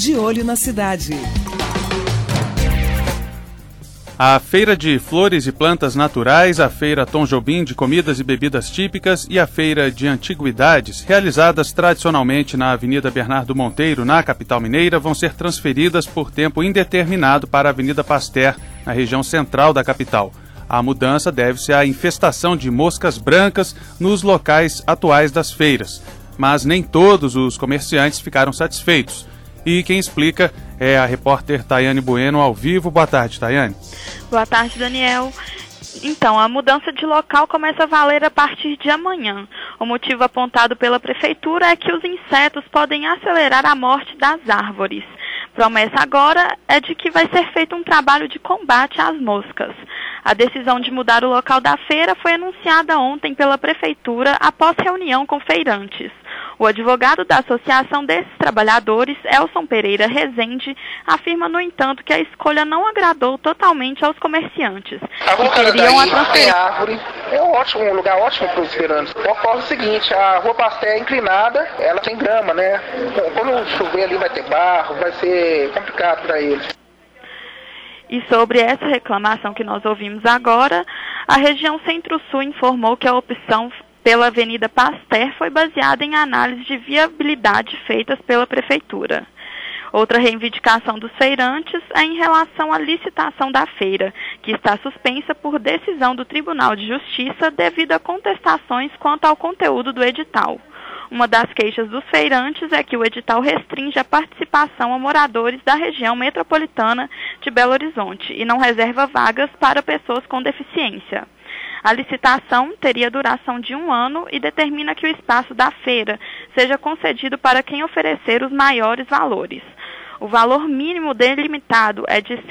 De olho na cidade. A Feira de Flores e Plantas Naturais, a Feira Tom Jobim de Comidas e Bebidas Típicas e a Feira de Antiguidades, realizadas tradicionalmente na Avenida Bernardo Monteiro, na capital mineira, vão ser transferidas por tempo indeterminado para a Avenida Pasteur, na região central da capital. A mudança deve-se à infestação de moscas brancas nos locais atuais das feiras. Mas nem todos os comerciantes ficaram satisfeitos. E quem explica é a repórter Tayane Bueno, ao vivo. Boa tarde, Tayane. Boa tarde, Daniel. Então, a mudança de local começa a valer a partir de amanhã. O motivo apontado pela Prefeitura é que os insetos podem acelerar a morte das árvores. Promessa agora é de que vai ser feito um trabalho de combate às moscas. A decisão de mudar o local da feira foi anunciada ontem pela Prefeitura após reunião com feirantes. O advogado da Associação desses Trabalhadores, Elson Pereira Rezende, afirma, no entanto, que a escolha não agradou totalmente aos comerciantes. A árvore é um lugar ótimo para os feirantes. Ocorre o seguinte, a Rua Pasteur é inclinada, ela tem grama, né? Quando chover ali vai ter barro, vai ser complicado para eles. E sobre essa reclamação que nós ouvimos agora, a região Centro-Sul informou que a opção pela Avenida Pasteur foi baseada em análise de viabilidade feitas pela Prefeitura. Outra reivindicação dos feirantes é em relação à licitação da feira, que está suspensa por decisão do Tribunal de Justiça devido a contestações quanto ao conteúdo do edital. Uma das queixas dos feirantes é que o edital restringe a participação a moradores da região metropolitana de Belo Horizonte e não reserva vagas para pessoas com deficiência. A licitação teria duração de 1 ano e determina que o espaço da feira seja concedido para quem oferecer os maiores valores. O valor mínimo delimitado é de R$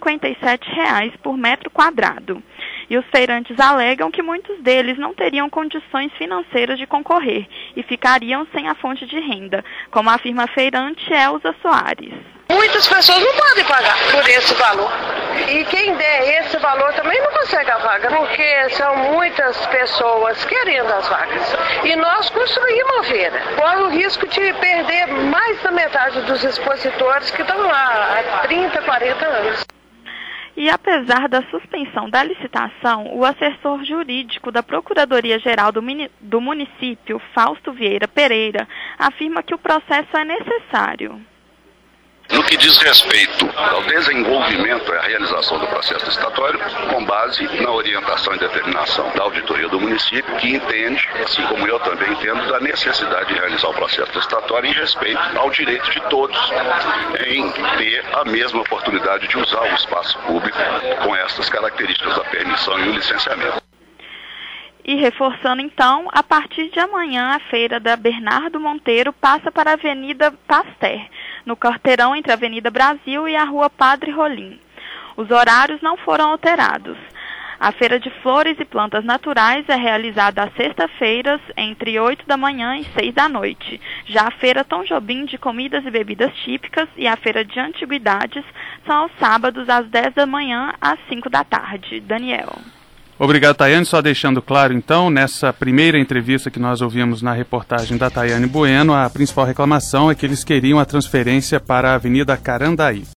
157 por metro quadrado. E os feirantes alegam que muitos deles não teriam condições financeiras de concorrer e ficariam sem a fonte de renda, como afirma a feirante Elza Soares. Muitas pessoas não podem pagar por esse valor. E quem der esse valor também não consegue a vaga, porque são muitas pessoas querendo as vagas. E nós construímos a feira. Corre o risco de perder mais da metade dos expositores que estão lá há 30, 40 anos. E apesar da suspensão da licitação, o assessor jurídico da Procuradoria-Geral do município, Fausto Vieira Pereira, afirma que o processo é necessário. No que diz respeito ao desenvolvimento e à realização do processo licitatório, com base na orientação e determinação da auditoria do município, que entende, assim como eu também entendo, da necessidade de realizar o processo licitatório em respeito ao direito de todos em ter a mesma oportunidade de usar o espaço público com essas características da permissão e o licenciamento. E reforçando então, a partir de amanhã a feira da Bernardo Monteiro passa para a Avenida Pasteur, no quarteirão entre a Avenida Brasil e a Rua Padre Rolim. Os horários não foram alterados. A Feira de Flores e Plantas Naturais é realizada às sextas-feiras, entre 8 da manhã e 6 da noite. Já a Feira Tom Jobim de Comidas e Bebidas Típicas e a Feira de Antiguidades são aos sábados, às 10 da manhã às 5 da tarde. Daniel. Obrigado, Tayane. Só deixando claro, então, nessa primeira entrevista que nós ouvimos na reportagem da Tayane Bueno, a principal reclamação é que eles queriam a transferência para a Avenida Carandaí.